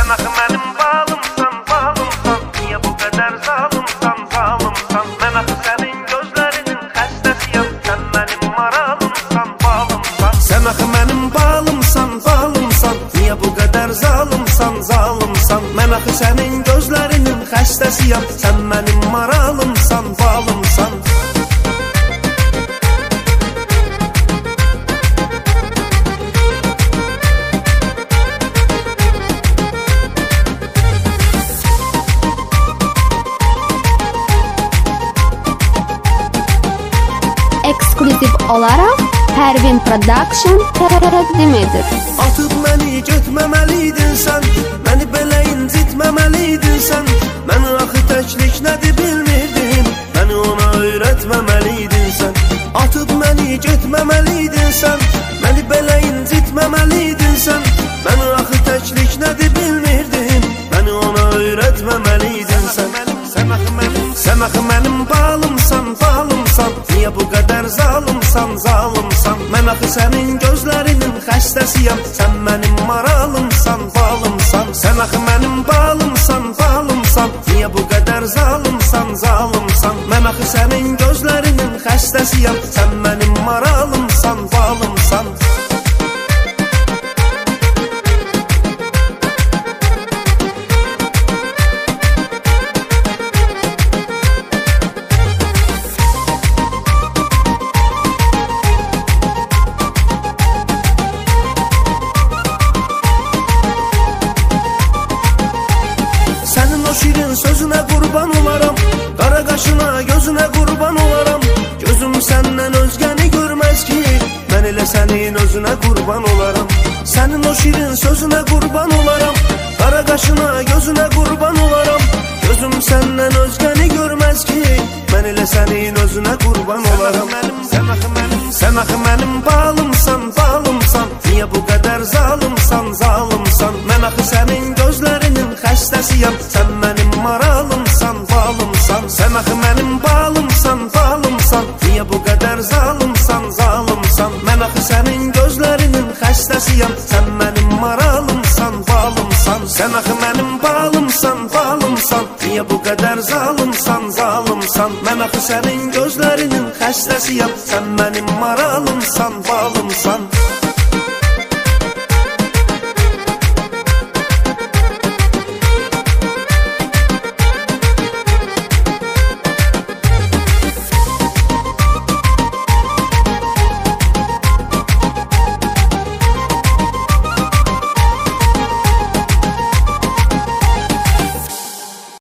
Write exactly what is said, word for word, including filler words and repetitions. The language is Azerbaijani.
Sen axı mənim balımsan, balımsan. Niyə bu qədər zalımsan, zalımsan? Mən axı sənin gözlərinin xəstəsiyəm. Sən mənim maralımsan, balımsan. Sen axı mənim balımsan, balımsan. Niyə bu qədər zalımsan, zalımsan? Mən axı sənin gözlərinin xəstəsiyəm. Sən mənim maralımsan, balımsan. Ekskluziv olaraq Pervin Production təqdim edir. Atıb məni getməməliydin sən, məni belə incitməməliydin sən. Məni axı təklik nədir bilmirdim, məni ona öyrətməməliydin sən. Atıb məni getməməliydin sən, məni belə incitməməliydin sən. Məni axı təklik nədir bilmirdim, məni ona öyrətməməliydin sən. Sən axı mənim, sən axı mənim balımsan, balımsan. Niyə bu qədər zalımsan, zalımsan? Mən axı sənin gözlərinin xəstəsiyəm. Sən mənim maralımsan, balımsan. Sən axı mənim balımsan, balımsan. Niyə bu qədər zalımsan, zalımsan? Mən axı sənin gözlərinin xəstəsiyəm. Sən mənim maralımsan, balımsan. Sənin o şirin sözünə qurban olaram, qara qaşına, gözünə qurban olaram. Gözüm səndən özgəni görməz ki, mən elə sənin özünə qurban olaram. Sənin o şirin sözünə qurban olaram, qara qaşına, gözünə qurban olaram. Gözüm səndən özgəni görməz ki, mən elə sənin özünə qurban olaram. Sən axı mənim, sən axı mənim balımsan, balımsan. Niyə bu qədər zalımsan, zalımsan? Mən axı sənin gözlərinin xəstəsiyəm. Sən mənim maralımsan, balımsan. Sən axı mənim balımsan, balımsan. Niyə bu qədər zalımsan, zalımsan? Mən axı sənin gözlərinin xəstəsiyəm. Sən mənim maralımsan, balımsan. Sən axı mənim balımsan, balımsan. Niyə bu qədər zalımsan, zalımsan? Mən axı sənin gözlərinin xəstəsiyəm. Sən mənim maralımsan, balımsan.